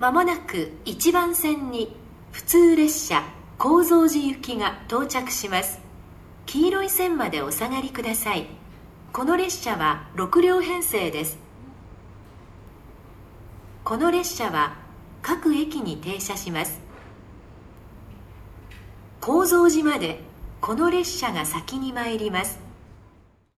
まもなく1番線に普通列車高蔵寺行きが到着します。黄色い線までお下がりください。この列車は6両編成です。この列車は各駅に停車します。高蔵寺までこの列車が先に参ります。